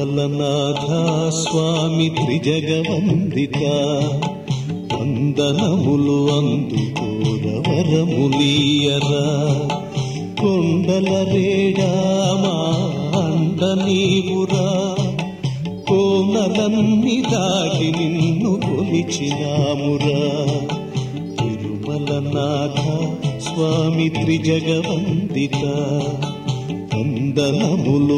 తిరుమలనాథ స్వామి త్రిజగవందిత వందనములు అందుకోరవరములీయరా కొండల రేడామా అండ నీవురా కోనలన్ని దాటి నిన్ను కొలిచినామురా తిరుమలనాథ స్వామి త్రిజగవందిత వందనములు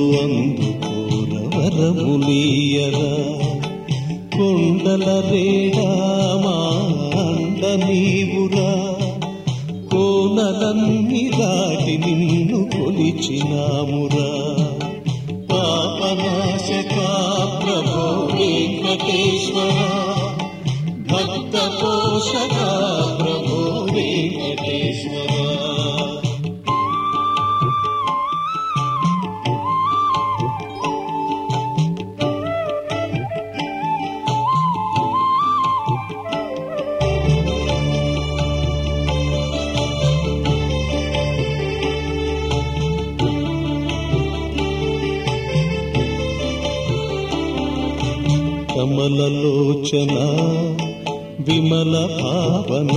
అందుకోరవరములీయరా కొండల రేడామా అండ నీవురా కోనలన్ని దాటి నిన్ను కొలిచినామురా పాపనాశక ప్రభో వెంకటేశ్వర భక్త పోషక ప్రభో వెంకటేశ్వర కమలలోచన విమల భావన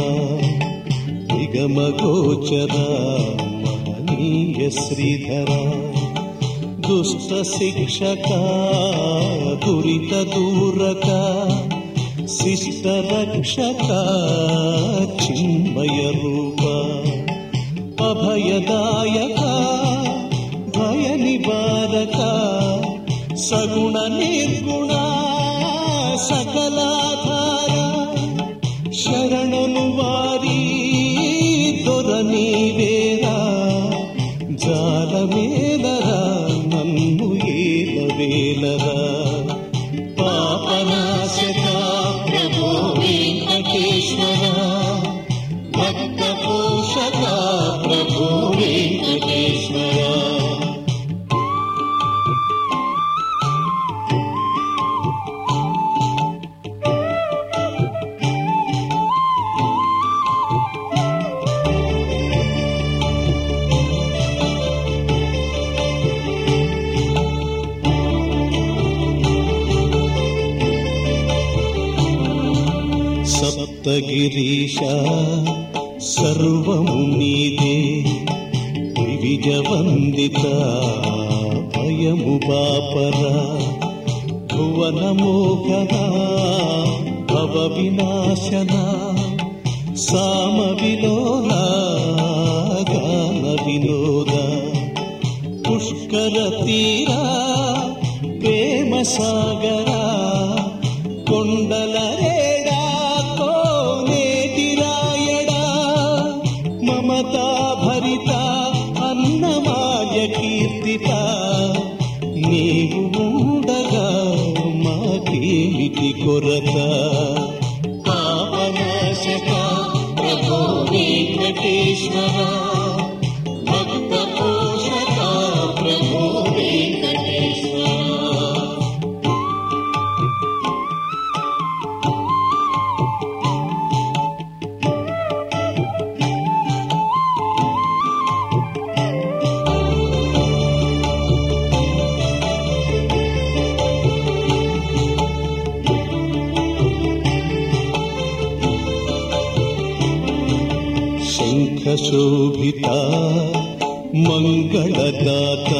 నిగమగోచర మహనీయ శ్రీధర దుష్ట శిక్షక దురిత దూరక శిష్ట రక్షక చిన్మయ రూప అభయదాయక భయ నివారక సగుణ నిర్గుణ సకలాధార శరణను వారి దొరనీవేరా జాలవేలరా నన్ను ఏలవేలరా పాపనాశక ప్రభో వెంకటేశ్వర భక్త పోషక ప్రభో వెంకటేశ్వర సప్తగిరీశ సర్వము నీదే విజవందిత భయము బాపరా భువనమోహన భవ వినాశన సామ విలోల గాన వినోద పుష్కర తీరా ప్రేమ సాగరా కొండల రేడా కోనేటిరాయడా మమతా భరిత అన్నమాయ కీర్తిత నీవు ఉండగా మాకేమిటి కొరత పాపనాశక ప్రభో వెంకటేశ్వర భక్త పోషక ప్రభో వెంకటేశ్వర శోభిత మంగళదాత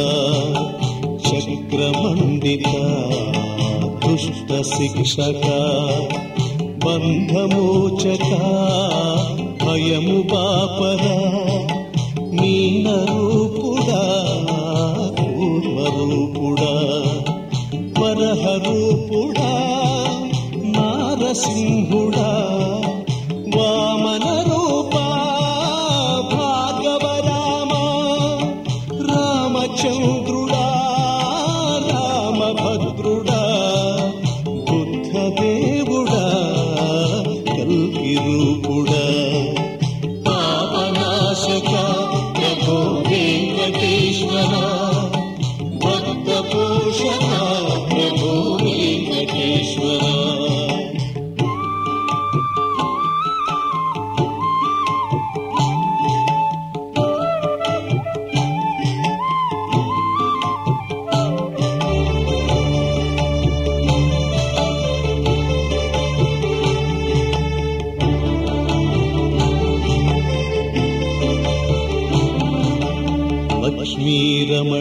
చక్రమండిత దుష్ట శిక్షక బంధమోచక భయము బాపరా మీన రూపుడా కూర్మరూపుడా వరహ రూపుడా నారసింహుడా వామన రూపా చంద్రుడా రామభద్రుడా బుద్ధదేవుడా కల్కి రూపుడా పాపనాశక ప్రభో వెంకటేశ్వర భక్త పోషక ప్రభో వెంకటేశ్వర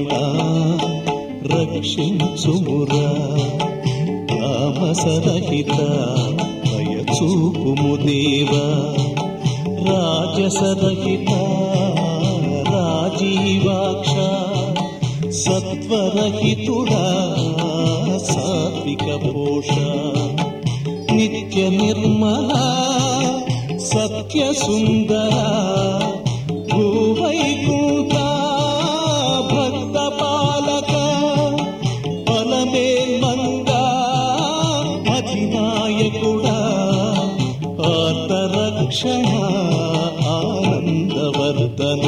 రమణ రక్షించుమురా తామసరహిత దయచూపుము దేవా రాజసరహిత రాజీవాక్ష సత్వరహితుడా సాత్విక పోష నిత్య నిర్మల సత్య సుందర భూవైకుంఠ భక్త పాలక ఫలమేల్మంగా అధినాయకుడా ఆర్తరక్షణ ఆనందవర్ధన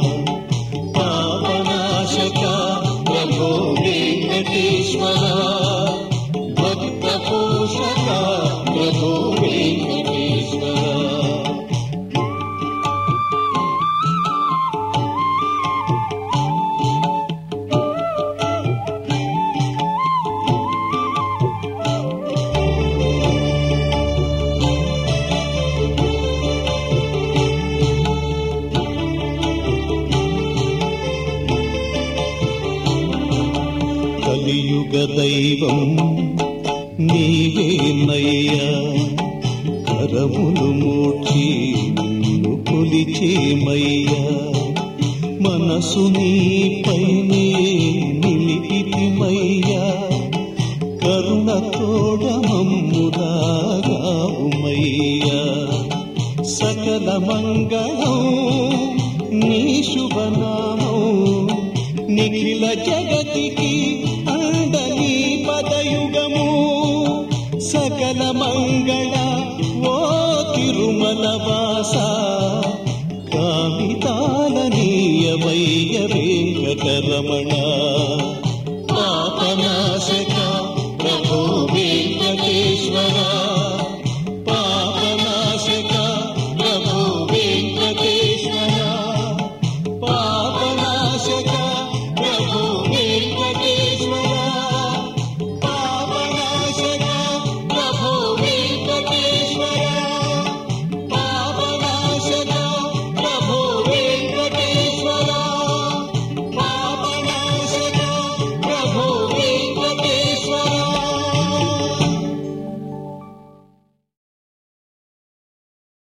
పావనాశక ప్రభో వెంకటేశ్వర భక్త పోషక ప్రభో వెంకటేశ్వర కలియుగ దైవం నీవేనయ్యా కరములు మూర్చి నిన్ను కొలిచేమయ్యా మనసు నీపైనే నిలిపితిమయ్యా కరుణ తోడ మమ్ముదాగావుమయ్యా సకల మంగళం నీ శుభనామం నిఖిల జగతికి అండని పదయుగము సకల మంగళ ఓ తిరుమల వాస కామితాలనీయ వెంకటరమణ